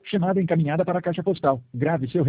Chamada encaminhada para a caixa postal. Grave seu